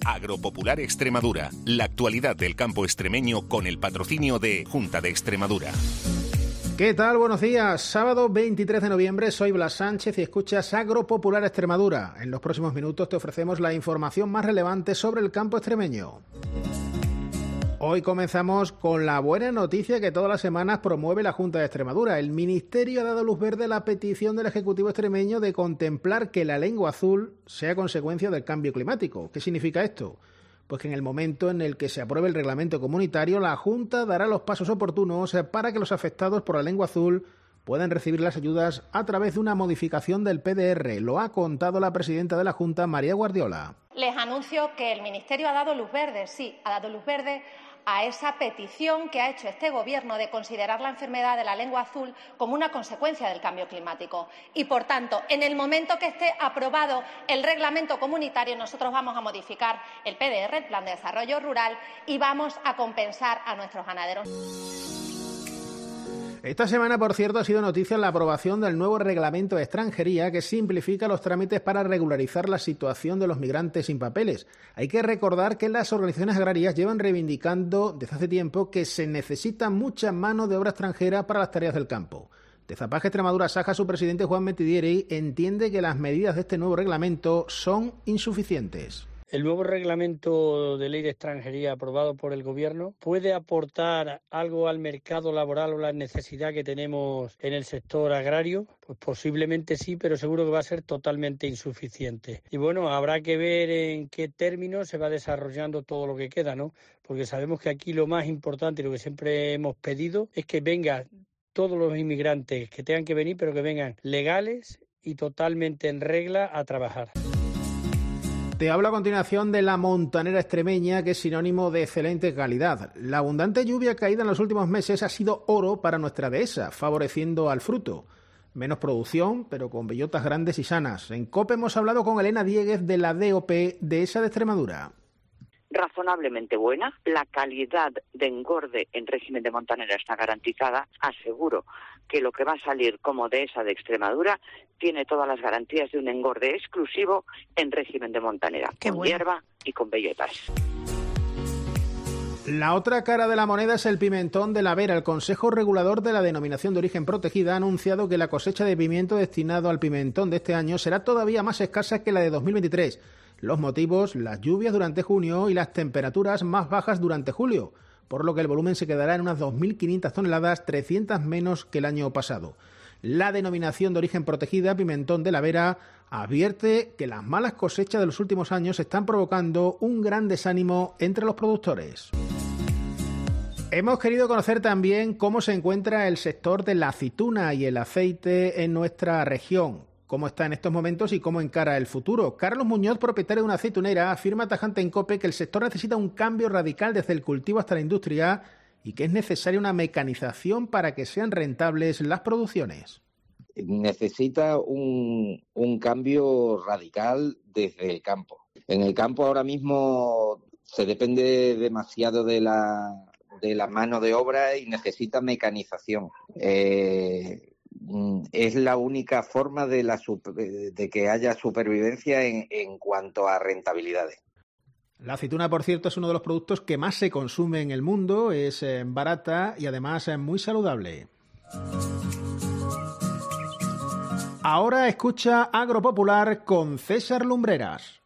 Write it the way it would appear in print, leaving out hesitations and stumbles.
Agropopular Extremadura, la actualidad del campo extremeño con el patrocinio de Junta de Extremadura. ¿Qué tal? Buenos días. Sábado 23 de noviembre, soy Blas Sánchez y escuchas Agropopular Extremadura. En los próximos minutos te ofrecemos la información más relevante sobre el campo extremeño. Hoy comenzamos con la buena noticia que todas las semanas promueve la Junta de Extremadura. El Ministerio ha dado luz verde a la petición del Ejecutivo extremeño de contemplar que la lengua azul sea consecuencia del cambio climático. ¿Qué significa esto? Pues que en el momento en el que se apruebe el reglamento comunitario, la Junta dará los pasos oportunos para que los afectados por la lengua azul puedan recibir las ayudas a través de una modificación del PDR. Lo ha contado la presidenta de la Junta, María Guardiola. Les anuncio que el Ministerio ha dado luz verde, sí, ha dado luz verde a esa petición que ha hecho este Gobierno de considerar la enfermedad de la lengua azul como una consecuencia del cambio climático. Y, por tanto, en el momento que esté aprobado el reglamento comunitario, nosotros vamos a modificar el PDR, el Plan de Desarrollo Rural, y vamos a compensar a nuestros ganaderos. Esta semana, por cierto, ha sido noticia la aprobación del nuevo reglamento de extranjería que simplifica los trámites para regularizar la situación de los migrantes sin papeles. Hay que recordar que las organizaciones agrarias llevan reivindicando desde hace tiempo que se necesita mucha mano de obra extranjera para las tareas del campo. De Zapaje Extremadura Saja, su presidente Juan Metidieri entiende que las medidas de este nuevo reglamento son insuficientes. El nuevo reglamento de ley de extranjería aprobado por el Gobierno puede aportar algo al mercado laboral o la necesidad que tenemos en el sector agrario. Pues posiblemente sí, pero seguro que va a ser totalmente insuficiente. Y bueno, habrá que ver en qué términos se va desarrollando todo lo que queda, ¿no? Porque sabemos que aquí lo más importante y lo que siempre hemos pedido es que vengan todos los inmigrantes que tengan que venir, pero que vengan legales y totalmente en regla a trabajar. Te hablo a continuación de la montanera extremeña, que es sinónimo de excelente calidad. La abundante lluvia caída en los últimos meses ha sido oro para nuestra dehesa, favoreciendo al fruto. Menos producción, pero con bellotas grandes y sanas. En COPE hemos hablado con Elena Dieguez de la DOP Dehesa de Extremadura. Razonablemente buena, la calidad de engorde en régimen de montanera está garantizada. Aseguro que lo que va a salir como dehesa de Extremadura tiene todas las garantías de un engorde exclusivo en régimen de montanera, con hierba y con bellotas. La otra cara de la moneda es el pimentón de la Vera. El Consejo Regulador de la Denominación de Origen Protegida ha anunciado que la cosecha de pimiento destinado al pimentón de este año será todavía más escasa que la de 2023. Los motivos, las lluvias durante junio y las temperaturas más bajas durante julio, por lo que el volumen se quedará en unas 2.500 toneladas, 300 menos que el año pasado. La denominación de origen protegida, pimentón de la Vera, advierte que las malas cosechas de los últimos años están provocando un gran desánimo entre los productores. Hemos querido conocer también cómo se encuentra el sector de la aceituna y el aceite en nuestra región, cómo está en estos momentos y cómo encara el futuro. Carlos Muñoz, propietario de una aceitunera, afirma tajante en COPE que el sector necesita un cambio radical desde el cultivo hasta la industria y que es necesaria una mecanización para que sean rentables las producciones. Necesita un cambio radical desde el campo. En el campo ahora mismo se depende demasiado de la mano de obra y necesita mecanización. Es la única forma de que haya supervivencia en cuanto a rentabilidades. La aceituna, por cierto, es uno de los productos que más se consume en el mundo, es barata y además es muy saludable. Ahora escucha Agropopular con César Lumbreras.